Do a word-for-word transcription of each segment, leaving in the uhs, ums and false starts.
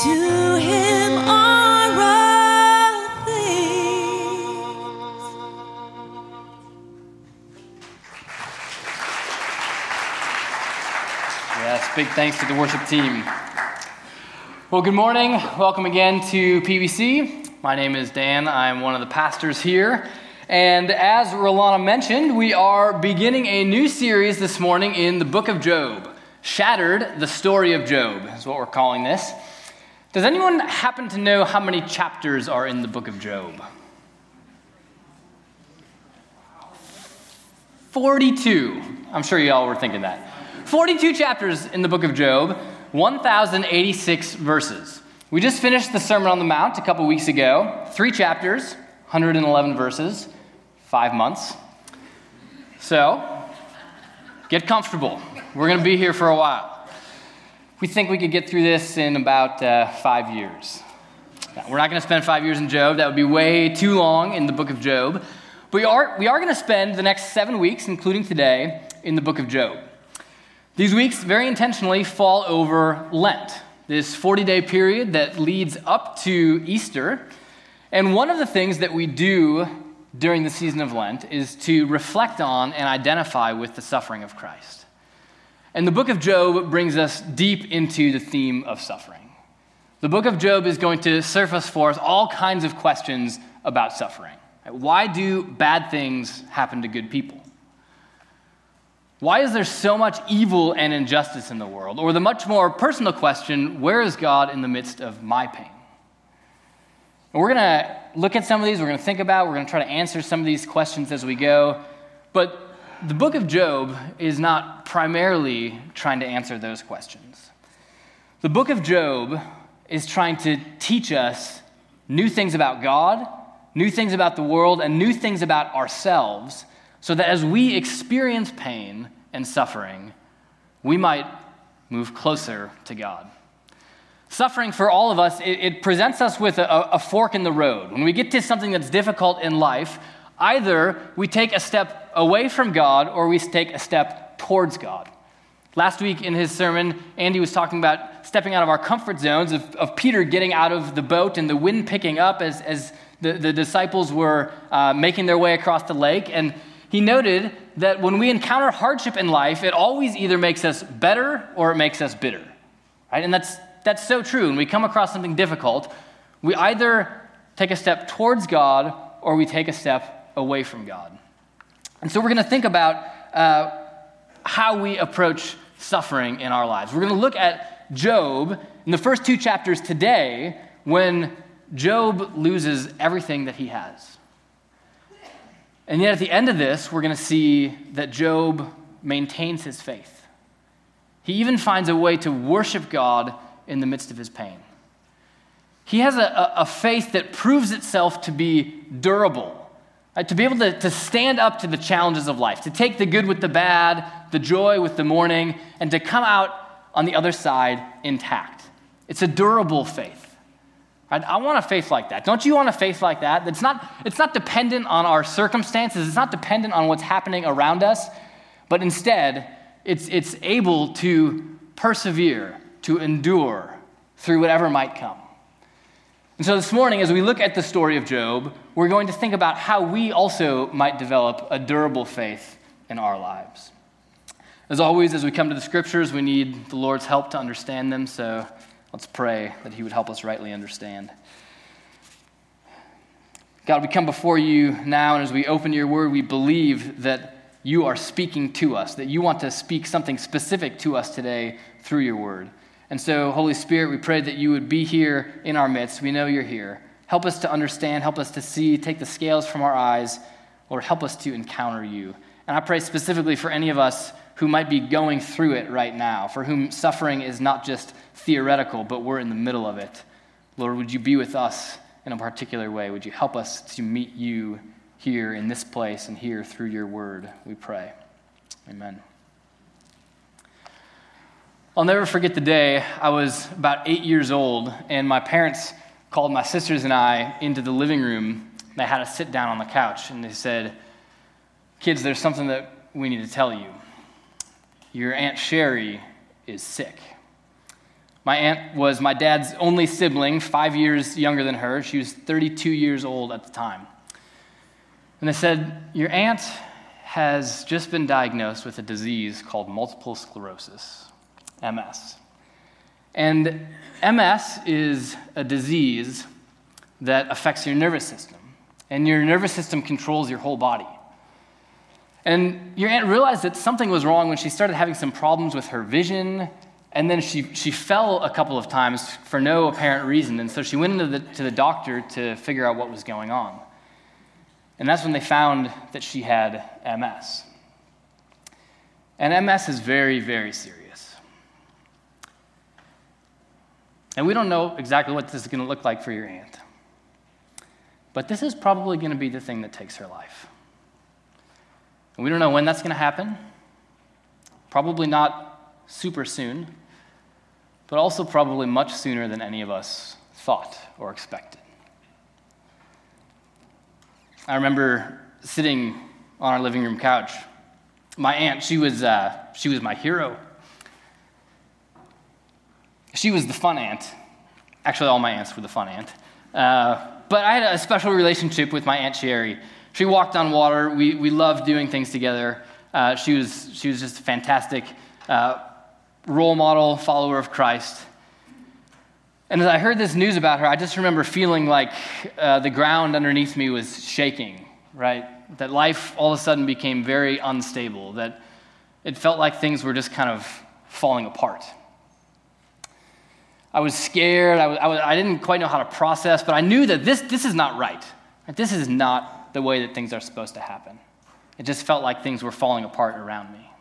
To him are all things. Yes, big thanks to the worship team. Well, good morning. Welcome again to P B C. My name is Dan. I'm one of the pastors here. And as Rolana mentioned, we are beginning a new series this morning in the book of Job. Shattered, the story of Job is what we're calling this. Does anyone happen to know how many chapters are in the book of Job? forty-two. I'm sure you all were thinking that. forty-two chapters in the book of Job, one thousand eighty-six verses. We just finished the Sermon on the Mount a couple weeks ago. Three chapters, one hundred eleven verses, five months. So, get comfortable. We're going to be here for a while. We think we could get through this in about uh, five years. Now, we're not going to spend five years in Job. That would be way too long in the book of Job. But we are, we are going to spend the next seven weeks, including today, in the book of Job. These weeks, very intentionally, fall over Lent, this forty-day period that leads up to Easter. And one of the things that we do during the season of Lent is to reflect on and identify with the suffering of Christ. And the book of Job brings us deep into the theme of suffering. The book of Job is going to surface for us all kinds of questions about suffering. Why do bad things happen to good people? Why is there so much evil and injustice in the world? Or the much more personal question, where is God in the midst of my pain? And we're going to look at some of these, we're going to think about, we're going to try to answer some of these questions as we go. But the book of Job is not primarily trying to answer those questions. The book of Job is trying to teach us new things about God, new things about the world, and new things about ourselves, so that as we experience pain and suffering, we might move closer to God. Suffering for all of us, it, it presents us with a, a fork in the road. When we get to something that's difficult in life, either we take a step away from God or we take a step towards God. Last week in his sermon, Andy was talking about stepping out of our comfort zones, of, of Peter getting out of the boat and the wind picking up as, as the, the disciples were uh, making their way across the lake. And he noted that when we encounter hardship in life, it always either makes us better or it makes us bitter. Right? And that's that's so true. When we come across something difficult, we either take a step towards God or we take a step away from God. And so we're going to think about uh, how we approach suffering in our lives. We're going to look at Job in the first two chapters today when Job loses everything that he has. And yet at the end of this, we're going to see that Job maintains his faith. He even finds a way to worship God in the midst of his pain. He has a, a faith that proves itself to be durable, right? To be able to, to stand up to the challenges of life, to take the good with the bad, the joy with the mourning, and to come out on the other side intact. It's a durable faith. Right? I want a faith like that. Don't you want a faith like that? It's not, it's not dependent on our circumstances. It's not dependent on what's happening around us, but instead, it's, it's able to persevere, to endure through whatever might come. And so this morning, as we look at the story of Job, we're going to think about how we also might develop a durable faith in our lives. As always, as we come to the scriptures, we need the Lord's help to understand them, so let's pray that he would help us rightly understand. God, we come before you now, and as we open your word, we believe that you are speaking to us, that you want to speak something specific to us today through your word. And so, Holy Spirit, we pray that you would be here in our midst. We know you're here. Help us to understand, help us to see, take the scales from our eyes. Lord, help us to encounter you. And I pray specifically for any of us who might be going through it right now, for whom suffering is not just theoretical, but we're in the middle of it. Lord, would you be with us in a particular way? Would you help us to meet you here in this place and here through your word, we pray. Amen. I'll never forget the day I was about eight years old, and my parents called my sisters and I into the living room. They had us sit down on the couch, and they said, "Kids, there's something that we need to tell you. Your Aunt Sherry is sick." My aunt was my dad's only sibling, five years younger than her. She was thirty-two years old at the time. And they said, your aunt has just been diagnosed with a disease called multiple sclerosis, M S. And M S is a disease that affects your nervous system. And your nervous system controls your whole body. And your aunt realized that something was wrong when she started having some problems with her vision. And then she, she fell a couple of times for no apparent reason. And so she went into the, to the doctor to figure out what was going on. And that's when they found that she had M S. And M S is very, very serious. And we don't know exactly what this is going to look like for your aunt. But this is probably going to be the thing that takes her life. And we don't know when that's going to happen. Probably not super soon, but also probably much sooner than any of us thought or expected. I remember sitting on our living room couch. My aunt, she was uh, she was my hero. She was the fun aunt. Actually, all my aunts were the fun aunt. Uh, but I had a special relationship with my Aunt Sherry. She walked on water. We we loved doing things together. Uh, she was she was just a fantastic uh, role model, follower of Christ. And as I heard this news about her, I just remember feeling like uh, the ground underneath me was shaking, right? That life all of a sudden became very unstable, that it felt like things were just kind of falling apart. I was scared. I, was, I, was, I didn't quite know how to process, but I knew that this, this is not right. This is not the way that things are supposed to happen. It just felt like things were falling apart around me.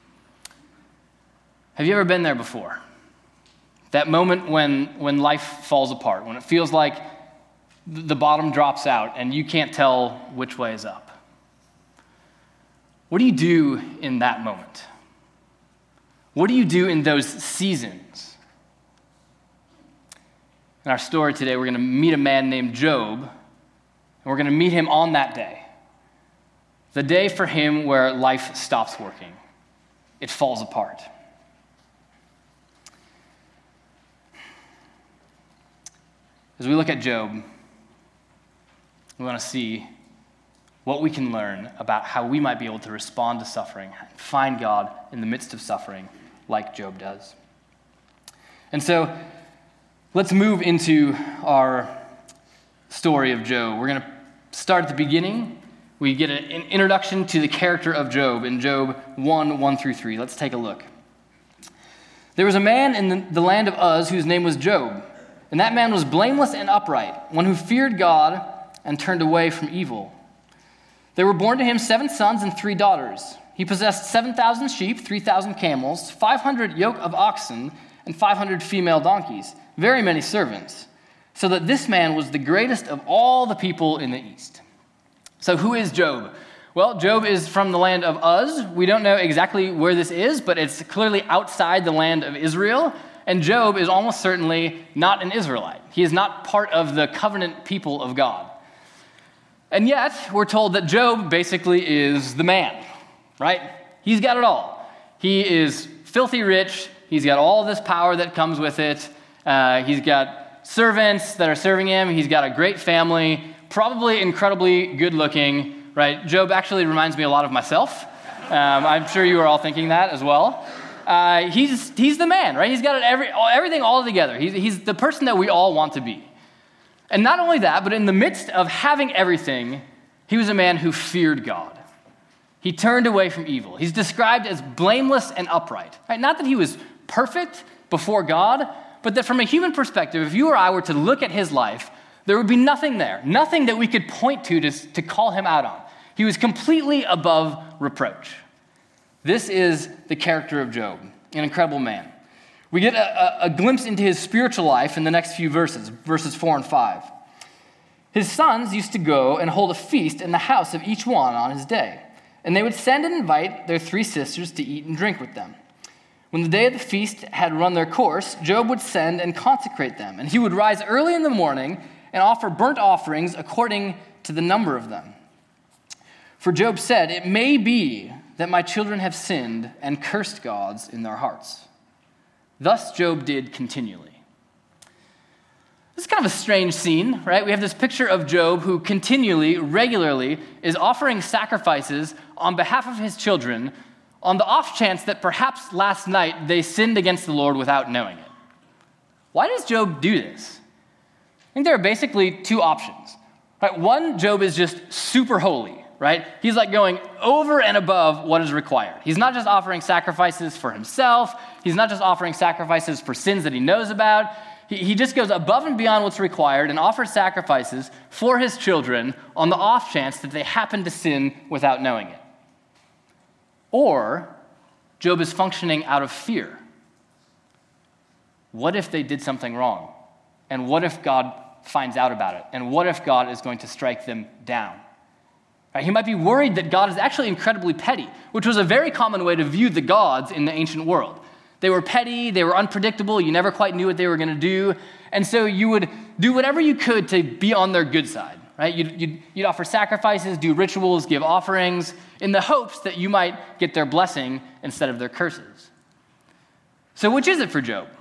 Have you ever been there before? That moment when, when life falls apart, when it feels like the bottom drops out and you can't tell which way is up. What do you do in that moment? What do you do in those seasons? In our story today, we're going to meet a man named Job, and we're going to meet him on that day. The day for him where life stops working. It falls apart. As we look at Job, we want to see what we can learn about how we might be able to respond to suffering and find God in the midst of suffering like Job does. And so let's move into our story of Job. We're going to start at the beginning. We get an introduction to the character of Job in Job one, one through three. Let's take a look. There was a man in the land of Uz whose name was Job. And that man was blameless and upright, one who feared God and turned away from evil. There were born to him seven sons and three daughters. He possessed seven thousand sheep, three thousand camels, five hundred yoke of oxen, and five hundred female donkeys, very many servants, so that this man was the greatest of all the people in the East. So who is Job? Well, Job is from the land of Uz. We don't know exactly where this is, but it's clearly outside the land of Israel. And Job is almost certainly not an Israelite. He is not part of the covenant people of God. And yet, we're told that Job basically is the man, right? He's got it all. He is filthy rich. He's got all this power that comes with it. Uh, he's got servants that are serving him. He's got a great family, probably incredibly good looking, right? Job actually reminds me a lot of myself. Um, I'm sure you are all thinking that as well. Uh, he's he's the man, right? He's got it every, everything all together. He's, he's the person that we all want to be. And not only that, but in the midst of having everything, he was a man who feared God. He turned away from evil. He's described as blameless and upright. Right? Not that he was perfect before God, but that from a human perspective, if you or I were to look at his life, there would be nothing there, nothing that we could point to to, to call him out on. He was completely above reproach. This is the character of Job, an incredible man. We get a, a, a glimpse into his spiritual life in the next few verses, verses four and five. His sons used to go and hold a feast in the house of each one on his day, and they would send and invite their three sisters to eat and drink with them. When the day of the feast had run their course, Job would send and consecrate them, and he would rise early in the morning and offer burnt offerings according to the number of them. For Job said, "It may be that my children have sinned and cursed gods in their hearts." Thus Job did continually. This is kind of a strange scene, right? We have this picture of Job who continually, regularly, is offering sacrifices on behalf of his children on the off chance that perhaps last night they sinned against the Lord without knowing it. Why does Job do this? I think there are basically two options. Right? One, Job is just super holy, right? He's like going over and above what is required. He's not just offering sacrifices for himself. He's not just offering sacrifices for sins that he knows about. He, he just goes above and beyond what's required and offers sacrifices for his children on the off chance that they happen to sin without knowing it. Or Job is functioning out of fear. What if they did something wrong? And what if God finds out about it? And what if God is going to strike them down? Right? He might be worried that God is actually incredibly petty, which was a very common way to view the gods in the ancient world. They were petty, they were unpredictable, you never quite knew what they were going to do, and so you would do whatever you could to be on their good side. Right? You'd, you'd, you'd offer sacrifices, do rituals, give offerings, in the hopes that you might get their blessing instead of their curses. So which is it for Job?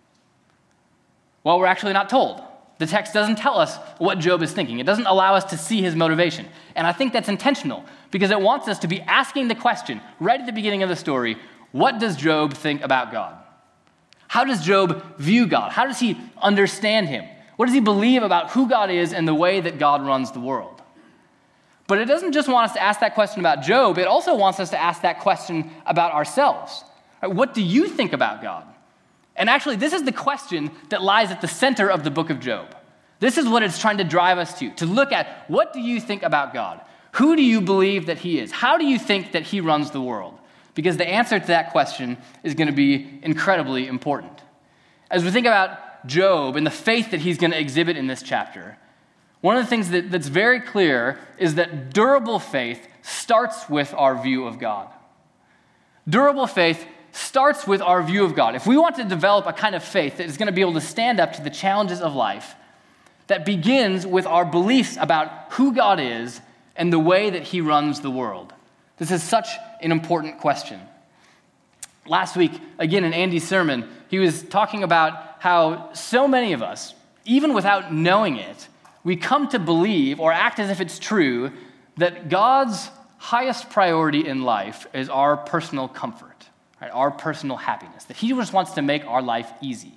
Well, we're actually not told. The text doesn't tell us what Job is thinking. It doesn't allow us to see his motivation. And I think that's intentional because it wants us to be asking the question right at the beginning of the story, what does Job think about God? How does Job view God? How does he understand him? What does he believe about who God is and the way that God runs the world? But it doesn't just want us to ask that question about Job. It also wants us to ask that question about ourselves. What do you think about God? And actually, this is the question that lies at the center of the book of Job. This is what it's trying to drive us to, to look at what do you think about God? Who do you believe that he is? How do you think that he runs the world? Because the answer to that question is going to be incredibly important. As we think about Job and the faith that he's going to exhibit in this chapter, one of the things that, that's very clear is that durable faith starts with our view of God. Durable faith starts with our view of God. If we want to develop a kind of faith that is going to be able to stand up to the challenges of life, that begins with our beliefs about who God is and the way that he runs the world. This is such an important question. Last week, again in Andy's sermon, he was talking about how so many of us, even without knowing it, we come to believe or act as if it's true that God's highest priority in life is our personal comfort. Right, our personal happiness, that he just wants to make our life easy.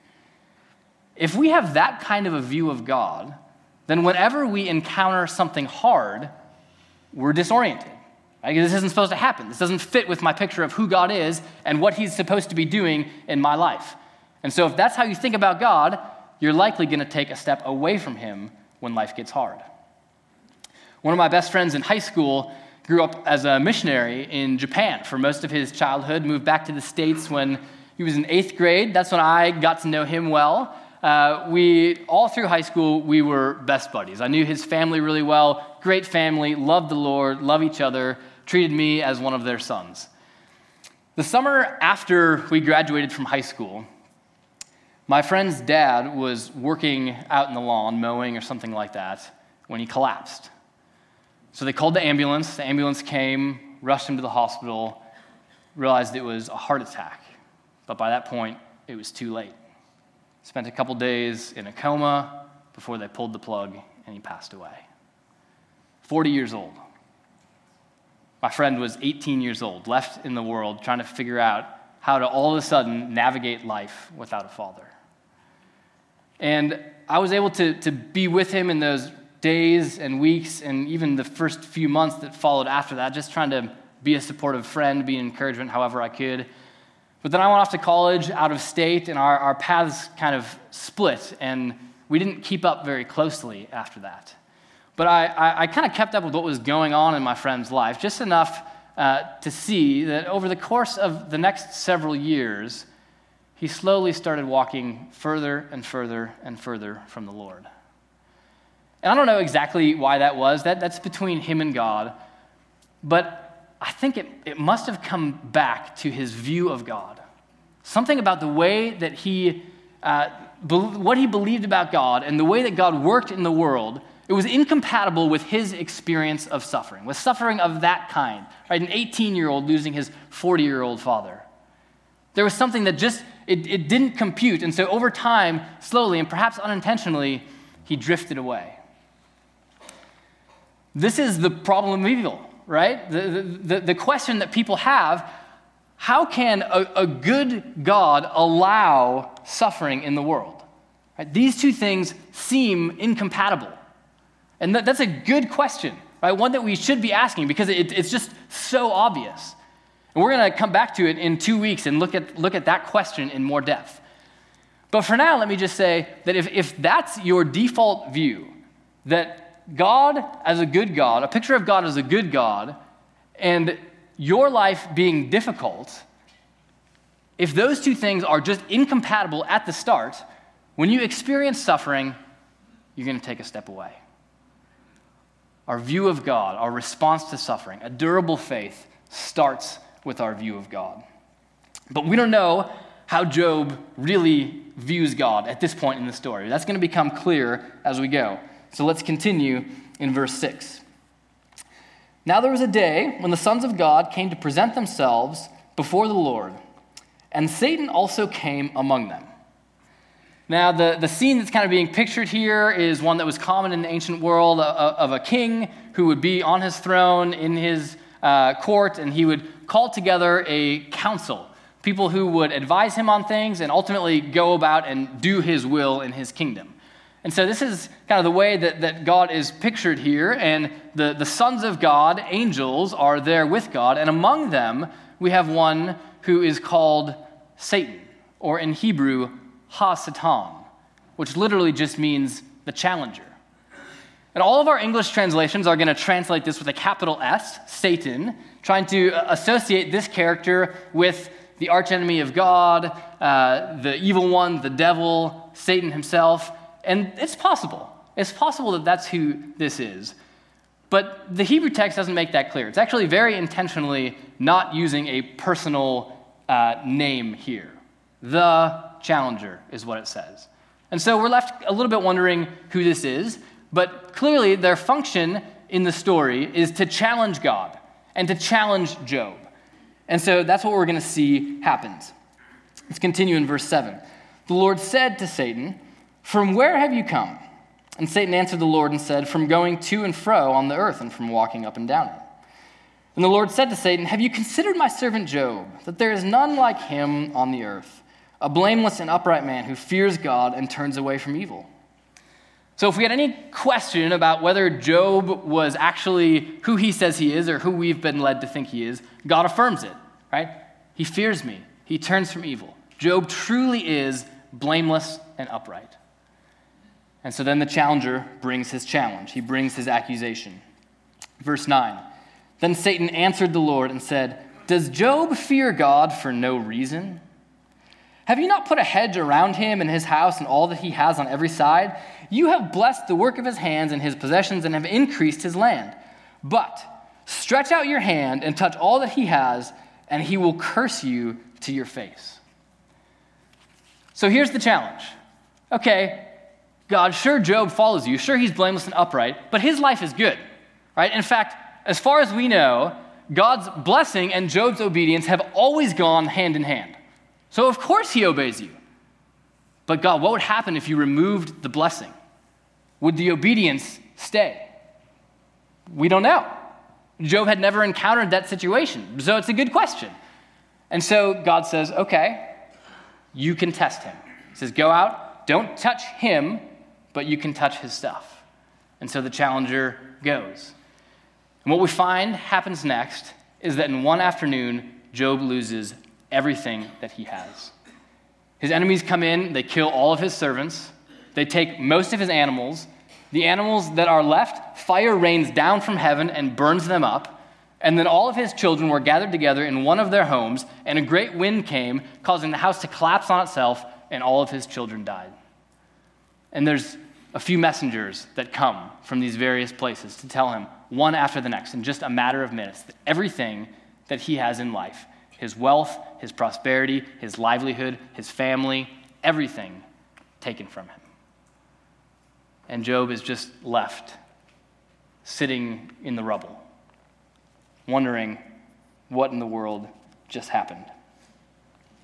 If we have that kind of a view of God, then whenever we encounter something hard, we're disoriented. Right? This isn't supposed to happen. This doesn't fit with my picture of who God is and what he's supposed to be doing in my life. And so if that's how you think about God, you're likely going to take a step away from him when life gets hard. One of my best friends in high school grew up as a missionary in Japan for most of his childhood, moved back to the States when he was in eighth grade. That's when I got to know him well. Uh, we, all through high school, we were best buddies. I knew his family really well, great family, loved the Lord, love each other, treated me as one of their sons. The summer after we graduated from high school, my friend's dad was working out in the lawn, mowing or something like that, when he collapsed. So they called the ambulance. The ambulance came, rushed him to the hospital, realized it was a heart attack. But by that point, it was too late. Spent a couple days in a coma before they pulled the plug, and he passed away. forty years old. My friend was eighteen years old, left in the world, trying to figure out how to all of a sudden navigate life without a father. And I was able to, to be with him in those days and weeks and even the first few months that followed after that, just trying to be a supportive friend, be an encouragement however I could. But then I went off to college out of state, and our, our paths kind of split, and we didn't keep up very closely after that. But I, I, I kind of kept up with what was going on in my friend's life, just enough uh, to see that over the course of the next several years, he slowly started walking further and further and further from the Lord. And I don't know exactly why that was. That, that's between him and God. But I think it, it must have come back to his view of God. Something about the way that he, uh, be, what he believed about God and the way that God worked in the world, it was incompatible with his experience of suffering, with suffering of that kind. Right? An eighteen-year-old losing his forty-year-old father. There was something that just it, it didn't compute. And so over time, slowly and perhaps unintentionally, he drifted away. This is the problem of evil, right? The, the, the question that people have, how can a, a good God allow suffering in the world? Right? These two things seem incompatible. And that, that's a good question, right? One that we should be asking because it, it's just so obvious. And we're going to come back to it in two weeks and look at, look at that question in more depth. But for now, let me just say that if, if that's your default view, that God as a good God, a picture of God as a good God, and your life being difficult, if those two things are just incompatible at the start, when you experience suffering, you're going to take a step away. Our view of God, our response to suffering, a durable faith starts with our view of God. But we don't know how Job really views God at this point in the story. That's going to become clear as we go. So let's continue in verse six. Now there was a day when the sons of God came to present themselves before the Lord, and Satan also came among them. Now, the, the scene that's kind of being pictured here is one that was common in the ancient world of, of a king who would be on his throne in his uh, court, and he would call together a council, people who would advise him on things and ultimately go about and do his will in his kingdom. And so this is kind of the way that, that God is pictured here, and the, the sons of God, angels, are there with God, and among them we have one who is called Satan, or in Hebrew, Ha-Satan, which literally just means the challenger. And all of our English translations are going to translate this with a capital S, Satan, trying to associate this character with the archenemy of God, uh, the evil one, the devil, Satan himself. And it's possible. It's possible that that's who this is. But the Hebrew text doesn't make that clear. It's actually very intentionally not using a personal uh, name here. The challenger is what it says. And so we're left a little bit wondering who this is, but clearly their function in the story is to challenge God and to challenge Job. And so that's what we're going to see happens. Let's continue in verse seven. The Lord said to Satan, "From where have you come?" And Satan answered the Lord and said, "From going to and fro on the earth and from walking up and down it." And the Lord said to Satan, "Have you considered my servant Job, that there is none like him on the earth, a blameless and upright man who fears God and turns away from evil?" So if we had any question about whether Job was actually who he says he is or who we've been led to think he is, God affirms it, right? He fears me. He turns from evil. Job truly is blameless and upright. And so then the challenger brings his challenge. He brings his accusation. Verse nine, then Satan answered the Lord and said, "Does Job fear God for no reason? Have you not put a hedge around him and his house and all that he has on every side? You have blessed the work of his hands and his possessions and have increased his land. But stretch out your hand and touch all that he has, and he will curse you to your face." So here's the challenge. Okay, God, sure, Job follows you. Sure, he's blameless and upright, but his life is good, right? In fact, as far as we know, God's blessing and Job's obedience have always gone hand in hand. So of course he obeys you. But God, what would happen if you removed the blessing? Would the obedience stay? We don't know. Job had never encountered that situation, so it's a good question. And so God says, okay, you can test him. He says, go out, don't touch him, but you can touch his stuff. And so the challenger goes. And what we find happens next is that in one afternoon, Job loses everything that he has. His enemies come in, they kill all of his servants, they take most of his animals. The animals that are left, fire rains down from heaven and burns them up. And then all of his children were gathered together in one of their homes, and a great wind came, causing the house to collapse on itself, and all of his children died. And there's a few messengers that come from these various places to tell him, one after the next, in just a matter of minutes, that everything that he has in life, his wealth, his prosperity, his livelihood, his family, everything taken from him. And Job is just left sitting in the rubble, wondering what in the world just happened.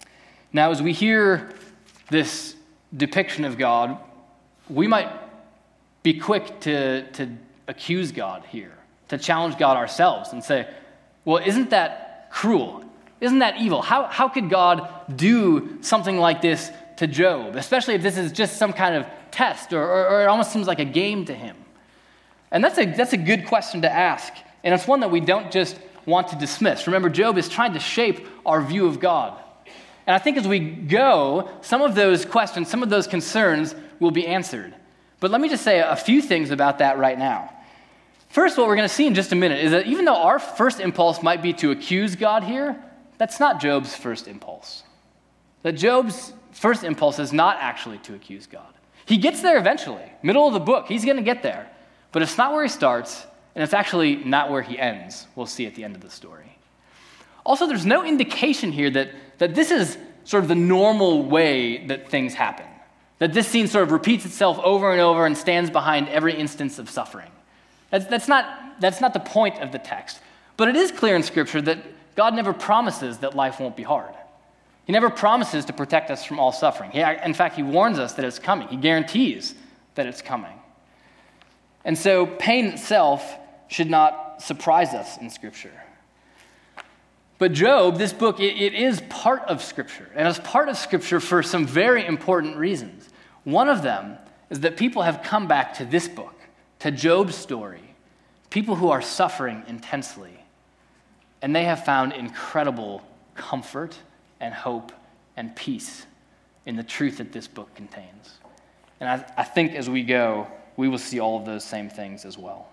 Now, as we hear this depiction of God, we might be quick to, to accuse God here, to challenge God ourselves and say, well, isn't that cruel? Isn't that evil? How, how could God do something like this to Job, especially if this is just some kind of test or, or, or it almost seems like a game to him? And that's a, that's a good question to ask, and it's one that we don't just want to dismiss. Remember, Job is trying to shape our view of God. And I think as we go, some of those questions, some of those concerns will be answered. But let me just say a few things about that right now. First, what we're going to see in just a minute is that even though our first impulse might be to accuse God here, that's not Job's first impulse. That Job's first impulse is not actually to accuse God. He gets there eventually, middle of the book, he's going to get there. But it's not where he starts, and it's actually not where he ends. We'll see at the end of the story. Also, there's no indication here that, that this is sort of the normal way that things happen, that this scene sort of repeats itself over and over and stands behind every instance of suffering. That's, that's, not, that's not the point of the text. But it is clear in Scripture that God never promises that life won't be hard. He never promises to protect us from all suffering. He, in fact, he warns us that it's coming. He guarantees that it's coming. And so pain itself should not surprise us in Scripture. But Job, this book, it, it is part of Scripture. And it's part of Scripture for some very important reasons. One of them is that people have come back to this book, to Job's story, people who are suffering intensely. And they have found incredible comfort and hope and peace in the truth that this book contains. And I, I think as we go, we will see all of those same things as well.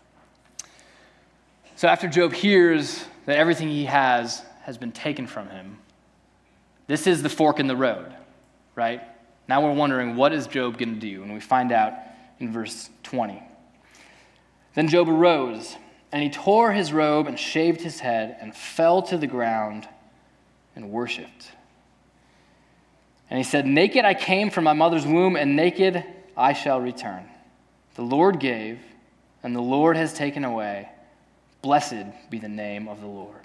So after Job hears that everything he has has been taken from him, this is the fork in the road, right? Now we're wondering, what is Job going to do? And we find out in verse twenty. Then Job arose, and he tore his robe and shaved his head and fell to the ground and worshipped. And he said, naked I came from my mother's womb, and naked I shall return. The Lord gave, and the Lord has taken away. Blessed be the name of the Lord.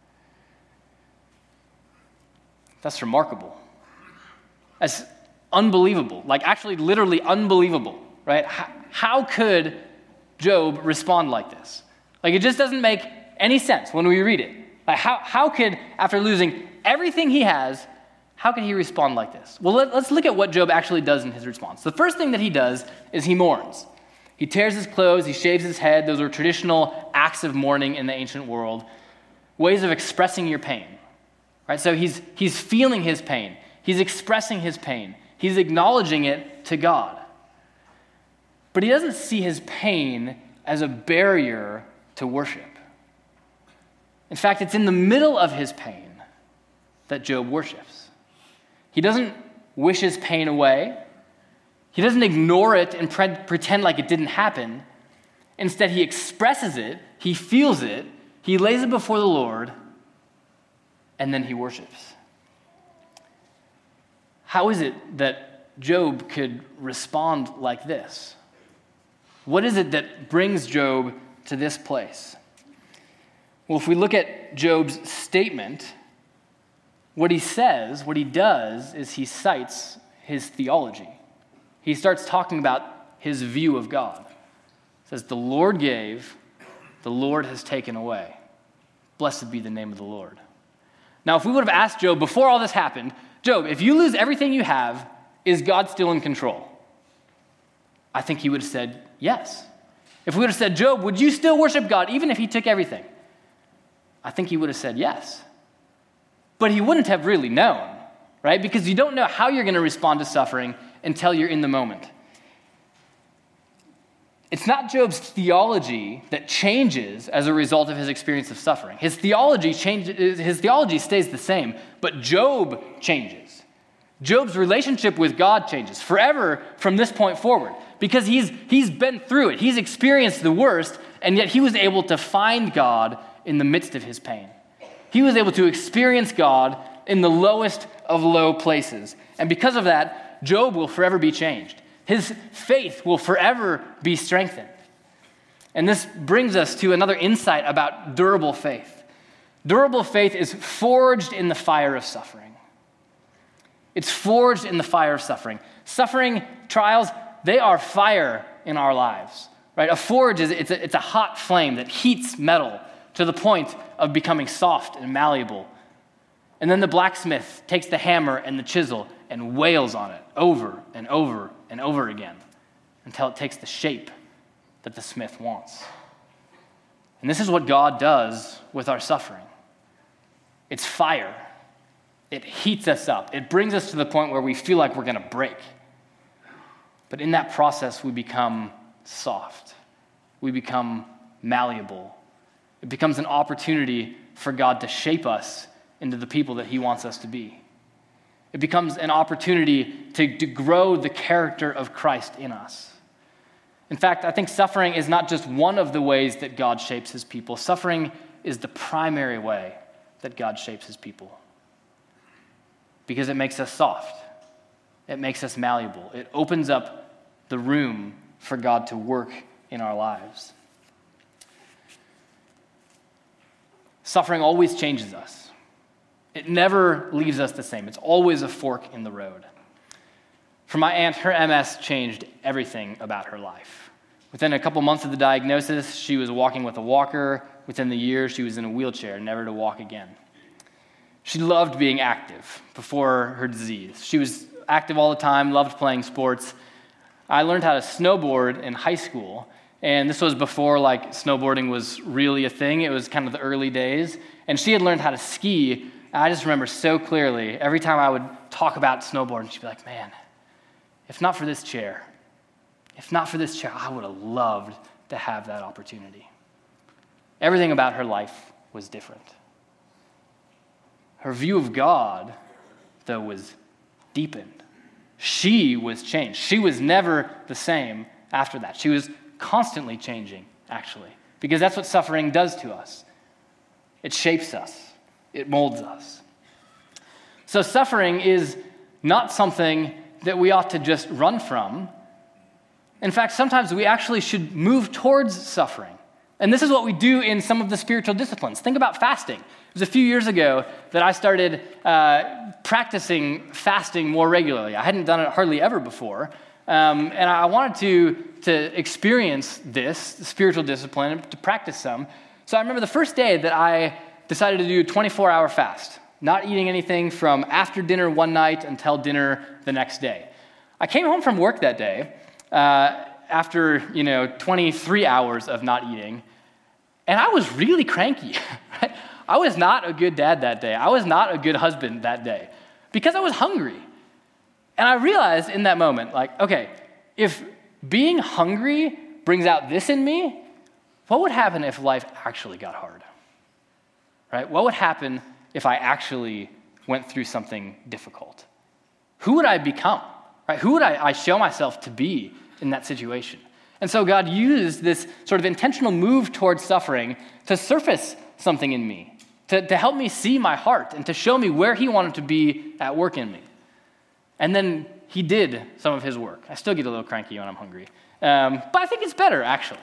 That's remarkable. That's unbelievable, like actually literally unbelievable, right? How, how could Job respond like this? Like it just doesn't make any sense when we read it. Like how, how could, after losing everything he has, how could he respond like this? Well, let, let's look at what Job actually does in his response. The first thing that he does is he mourns. He tears his clothes, he shaves his head. Those were traditional acts of mourning in the ancient world, ways of expressing your pain. Right? So he's, he's feeling his pain. He's expressing his pain. He's acknowledging it to God. But he doesn't see his pain as a barrier to worship. In fact, it's in the middle of his pain that Job worships. He doesn't wish his pain away. He doesn't ignore it and pre- pretend like it didn't happen. Instead, he expresses it, he feels it, he lays it before the Lord, and then he worships. How is it that Job could respond like this? What is it that brings Job to this place? Well, if we look at Job's statement, what he says, what he does, is he cites his theology. He starts talking about his view of God. He says, the Lord gave, the Lord has taken away. Blessed be the name of the Lord. Now, if we would have asked Job before all this happened, Job, if you lose everything you have, is God still in control? I think he would have said yes. If we would have said, Job, would you still worship God even if he took everything? I think he would have said yes. But he wouldn't have really known, right? Because you don't know how you're going to respond to suffering until you're in the moment. It's not Job's theology that changes as a result of his experience of suffering. His theology changes, his theology stays the same, but Job changes. Job's relationship with God changes forever from this point forward because he's, he's been through it. He's experienced the worst, and yet he was able to find God in the midst of his pain. He was able to experience God in the lowest of low places. And because of that, Job will forever be changed. His faith will forever be strengthened. And this brings us to another insight about durable faith. Durable faith is forged in the fire of suffering. It's forged in the fire of suffering. Suffering, trials, they are fire in our lives, right? A forge is it's a, it's a hot flame that heats metal to the point of becoming soft and malleable. And then the blacksmith takes the hammer and the chisel and wails on it over and over and over again until it takes the shape that the smith wants. And this is what God does with our suffering. It's fire. It heats us up. It brings us to the point where we feel like we're going to break. But in that process, we become soft. We become malleable. It becomes an opportunity for God to shape us into the people that he wants us to be. It becomes an opportunity to, to grow the character of Christ in us. In fact, I think suffering is not just one of the ways that God shapes his people. Suffering is the primary way that God shapes his people. Because it makes us soft. It makes us malleable. It opens up the room for God to work in our lives. Suffering always changes us. It never leaves us the same. It's always a fork in the road. For my aunt, her M S changed everything about her life. Within a couple months of the diagnosis, she was walking with a walker. Within the year, she was in a wheelchair, never to walk again. She loved being active before her disease. She was active all the time, loved playing sports. I learned how to snowboard in high school, and this was before like snowboarding was really a thing. It was kind of the early days, and she had learned how to ski. I just remember so clearly, every time I would talk about snowboarding, she'd be like, man, if not for this chair, if not for this chair, I would have loved to have that opportunity. Everything about her life was different. Her view of God, though, was deepened. She was changed. She was never the same after that. She was constantly changing, actually, because that's what suffering does to us. It shapes us. It molds us. So suffering is not something that we ought to just run from. In fact, sometimes we actually should move towards suffering. And this is what we do in some of the spiritual disciplines. Think about fasting. It was a few years ago that I started uh, practicing fasting more regularly. I hadn't done it hardly ever before. Um, and I wanted to, to experience this, spiritual discipline, to practice some. So I remember the first day that I decided to do a twenty-four hour fast, not eating anything from after dinner one night until dinner the next day. I came home from work that day uh, after, you know, twenty-three hours of not eating, and I was really cranky. Right? I was not a good dad that day. I was not a good husband that day because I was hungry. And I realized in that moment, like, okay, if being hungry brings out this in me, what would happen if life actually got hard? Right? What would happen if I actually went through something difficult? Who would I become? Right? Who would I, I show myself to be in that situation? And so God used this sort of intentional move towards suffering to surface something in me, to, to help me see my heart and to show me where he wanted to be at work in me. And then he did some of his work. I still get a little cranky when I'm hungry. Um, but I think it's better, actually.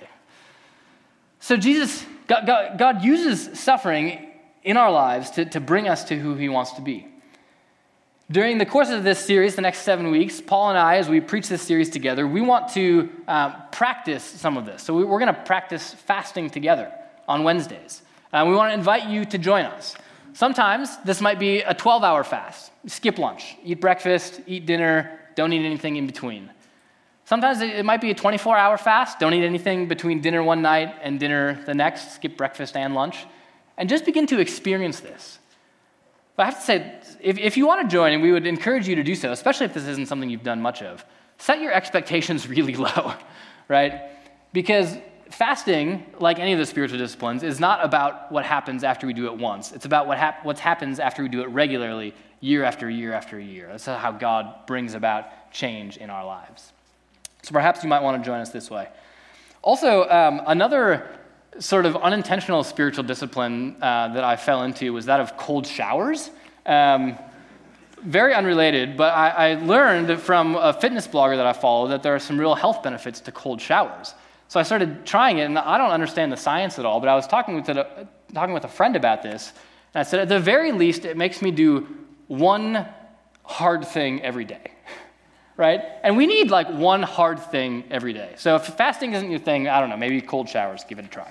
So Jesus, God, God, God uses suffering in our lives to, to bring us to who he wants to be. During the course of this series, the next seven weeks, Paul and I, as we preach this series together, we want to um, practice some of this. So we, we're going to practice fasting together on Wednesdays. Uh, we want to invite you to join us. Sometimes this might be a twelve hour fast. Skip lunch, eat breakfast, eat dinner, don't eat anything in between. Sometimes it might be a twenty-four hour fast. Don't eat anything between dinner one night and dinner the next. Skip breakfast and lunch. And just begin to experience this. But I have to say, if, if you want to join, and we would encourage you to do so, especially if this isn't something you've done much of, set your expectations really low, right? Because fasting, like any of the spiritual disciplines, is not about what happens after we do it once. It's about what hap- what happens after we do it regularly, year after year after year. That's how God brings about change in our lives. So perhaps you might want to join us this way. Also, um, another sort of unintentional spiritual discipline uh, that I fell into was that of cold showers. Um, very unrelated, but I, I learned from a fitness blogger that I follow that there are some real health benefits to cold showers. So I started trying it, and I don't understand the science at all, but I was talking with a, talking with a friend about this, and I said, at the very least, it makes me do one hard thing every day, right? And we need like one hard thing every day. So if fasting isn't your thing, I don't know, maybe cold showers, give it a try.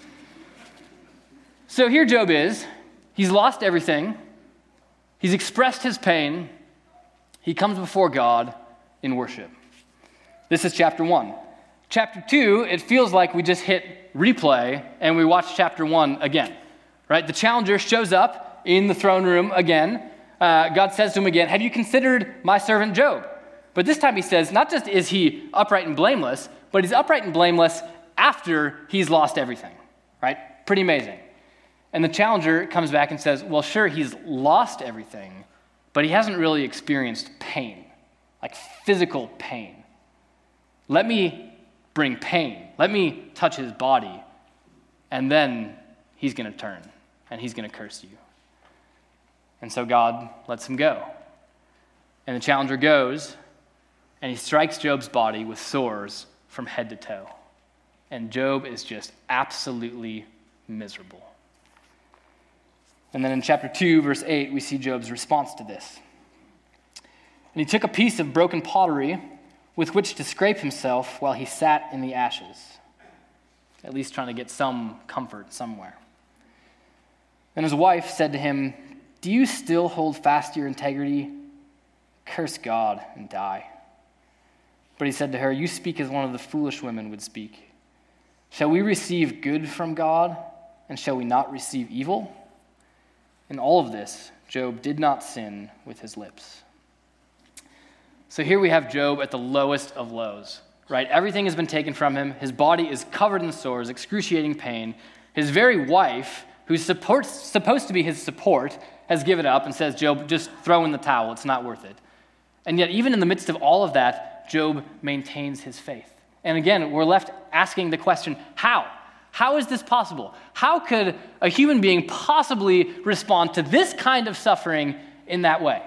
So here Job is. He's lost everything. He's expressed his pain. He comes before God in worship. This is chapter one. Chapter two, it feels like we just hit replay and we watch chapter one again, right? The challenger shows up in the throne room again. Uh, God says to him again, have you considered my servant Job? But this time he says, not just is he upright and blameless, but he's upright and blameless after he's lost everything, right? Pretty amazing. And the challenger comes back and says, well, sure, he's lost everything, but he hasn't really experienced pain, like physical pain. Let me bring pain. Let me touch his body, and then he's going to turn, and he's going to curse you. And so God lets him go. And the challenger goes, and he strikes Job's body with sores from head to toe. And Job is just absolutely miserable. And then in chapter two, verse eight, we see Job's response to this. And he took a piece of broken pottery with which to scrape himself while he sat in the ashes, at least trying to get some comfort somewhere. And his wife said to him, do you still hold fast to your integrity? Curse God and die. But he said to her, you speak as one of the foolish women would speak. Shall we receive good from God, and shall we not receive evil? In all of this, Job did not sin with his lips. So here we have Job at the lowest of lows, right? Everything has been taken from him. His body is covered in sores, excruciating pain. His very wife, who's support, supposed to be his support, has given up and says, Job, just throw in the towel. It's not worth it. And yet, even in the midst of all of that, Job maintains his faith. And again, we're left asking the question, how? How is this possible? How could a human being possibly respond to this kind of suffering in that way?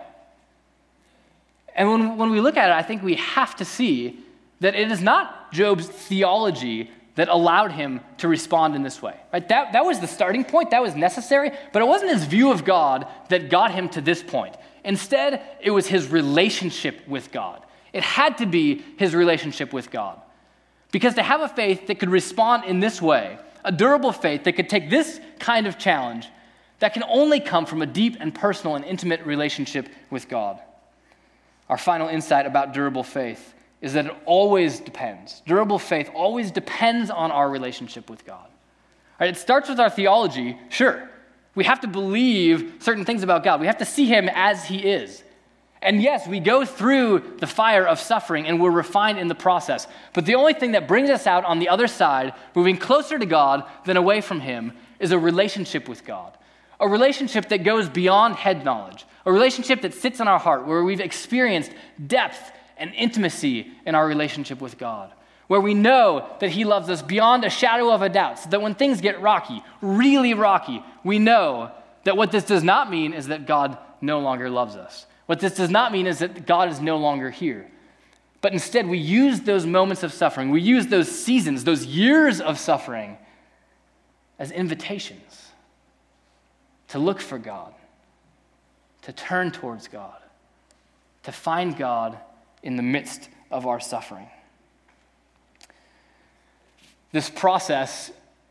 And when, when we look at it, I think we have to see that it is not Job's theology that allowed him to respond in this way. Right? That, that was the starting point. That was necessary. But it wasn't his view of God that got him to this point. Instead, it was his relationship with God. It had to be his relationship with God. Because to have a faith that could respond in this way, a durable faith that could take this kind of challenge, that can only come from a deep and personal and intimate relationship with God. Our final insight about durable faith is that it always depends. Durable faith always depends on our relationship with God. All right, it starts with our theology, sure. We have to believe certain things about God. We have to see him as he is. And yes, we go through the fire of suffering and we're refined in the process. But the only thing that brings us out on the other side, moving closer to God than away from him, is a relationship with God. A relationship that goes beyond head knowledge. A relationship that sits in our heart, where we've experienced depth and intimacy in our relationship with God. Where we know that he loves us beyond a shadow of a doubt. So that when things get rocky, really rocky, we know that what this does not mean is that God no longer loves us. What this does not mean is that God is no longer here. But instead, we use those moments of suffering, we use those seasons, those years of suffering as invitations to look for God, to turn towards God, to find God in the midst of our suffering. This process,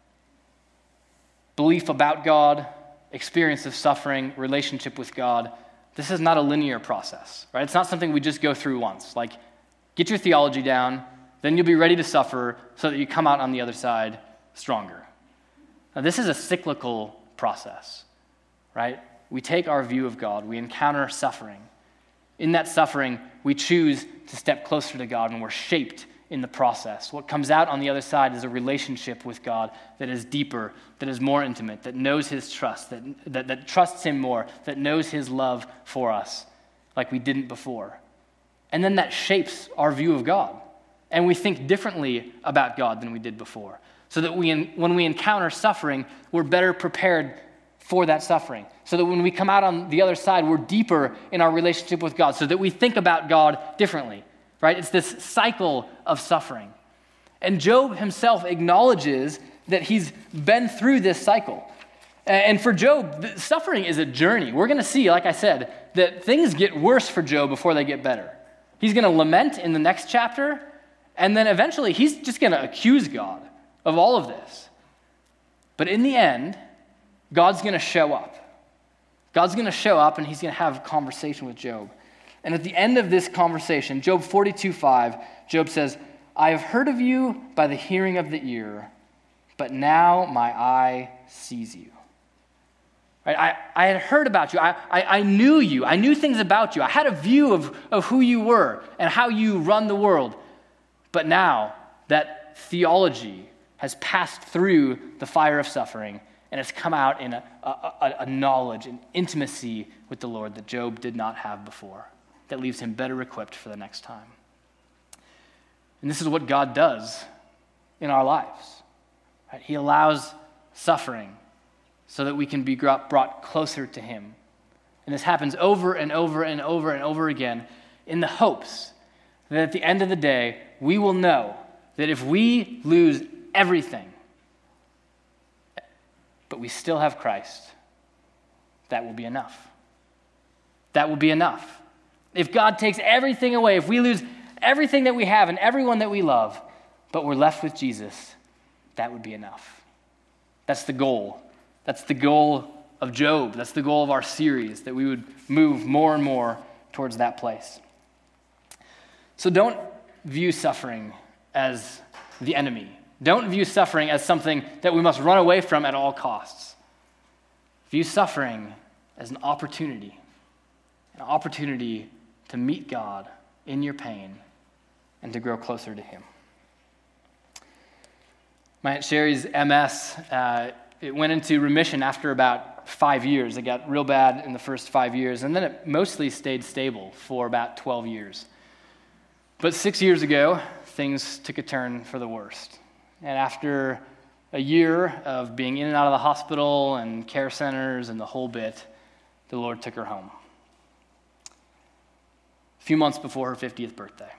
belief about God, experience of suffering, relationship with God, this is not a linear process, right? It's not something we just go through once. Like, get your theology down, then you'll be ready to suffer so that you come out on the other side stronger. Now, this is a cyclical process, right? We take our view of God, we encounter suffering. In that suffering, we choose to step closer to God, and we're shaped in the process. What comes out on the other side is a relationship with God that is deeper, that is more intimate, that knows his trust, that, that, that trusts him more, that knows his love for us like we didn't before. And then that shapes our view of God. And we think differently about God than we did before. So that we, when we encounter suffering, we're better prepared for that suffering. So that when we come out on the other side, we're deeper in our relationship with God. So that we think about God differently. Right? It's this cycle of suffering. And Job himself acknowledges that he's been through this cycle. And for Job, suffering is a journey. We're going to see, like I said, that things get worse for Job before they get better. He's going to lament in the next chapter, and then eventually he's just going to accuse God of all of this. But in the end, God's going to show up. God's going to show up, and he's going to have a conversation with Job. And at the end of this conversation, Job forty-two five, Job says, I have heard of you by the hearing of the ear, but now my eye sees you. Right? I, I had heard about you. I, I, I knew you. I knew things about you. I had a view of, of who you were and how you run the world. But now that theology has passed through the fire of suffering and has come out in a, a, a knowledge and intimacy with the Lord that Job did not have before, that leaves him better equipped for the next time. And this is what God does in our lives. Right? He allows suffering so that we can be brought closer to him. And this happens over and over and over and over again in the hopes that at the end of the day, we will know that if we lose everything, but we still have Christ, that will be enough. That will be enough. If God takes everything away, if we lose everything that we have and everyone that we love, but we're left with Jesus, that would be enough. That's the goal. That's the goal of Job. That's the goal of our series, that we would move more and more towards that place. So don't view suffering as the enemy. Don't view suffering as something that we must run away from at all costs. View suffering as an opportunity, an opportunity to meet God in your pain and to grow closer to him. My Aunt Sherry's M S, uh, it went into remission after about five years. It got real bad in the first five years, and then it mostly stayed stable for about twelve years. But six years ago, things took a turn for the worst. And after a year of being in and out of the hospital and care centers and the whole bit, the Lord took her home. A few months before her fiftieth birthday.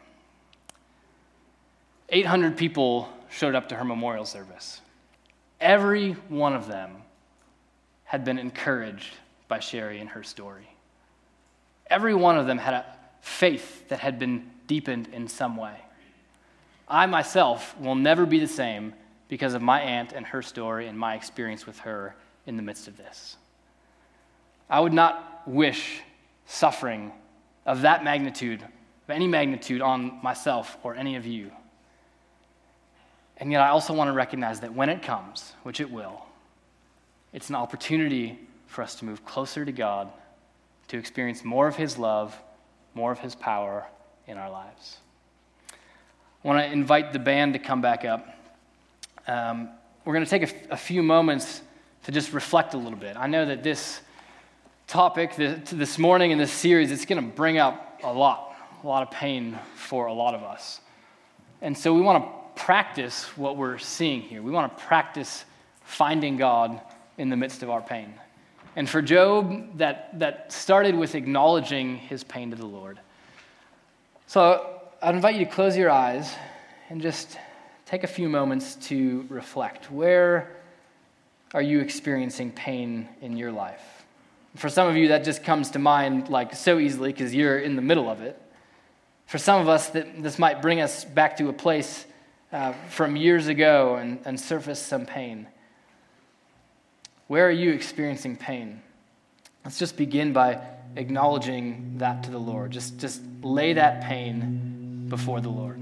eight hundred people showed up to her memorial service. Every one of them had been encouraged by Sherry and her story. Every one of them had a faith that had been deepened in some way. I myself will never be the same because of my aunt and her story and my experience with her in the midst of this. I would not wish suffering of that magnitude, of any magnitude, on myself or any of you. And yet I also want to recognize that when it comes, which it will, it's an opportunity for us to move closer to God, to experience more of his love, more of his power in our lives. I want to invite the band to come back up. Um, we're going to take a, a few moments to just reflect a little bit. I know that this topic the, this morning in this series, it's going to bring up a lot, a lot of pain for a lot of us. And so we want to practice what we're seeing here. We want to practice finding God in the midst of our pain. And for Job, that, that started with acknowledging his pain to the Lord. So I'd invite you to close your eyes and just take a few moments to reflect. Where are you experiencing pain in your life? For some of you, that just comes to mind like so easily because you're in the middle of it. For some of us, that this might bring us back to a place uh, from years ago and, and surface some pain. Where are you experiencing pain? Let's just begin by acknowledging that to the Lord. Just, just lay that pain before the Lord.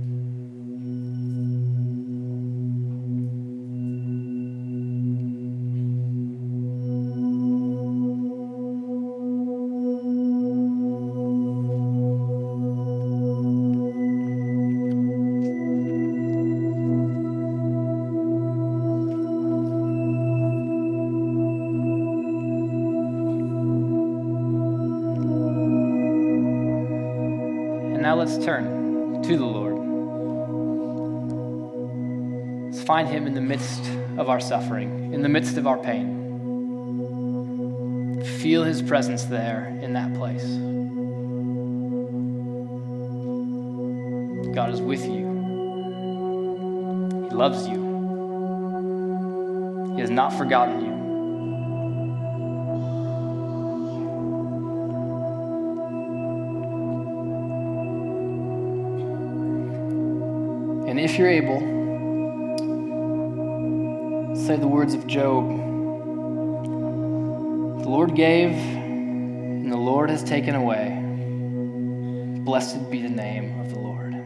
Now let's turn to the Lord. Let's find him in the midst of our suffering, in the midst of our pain. Feel his presence there in that place. God is with you. He loves you. He has not forgotten you. And if you're able, say the words of Job. The Lord gave, and the Lord has taken away. Blessed be the name of the Lord.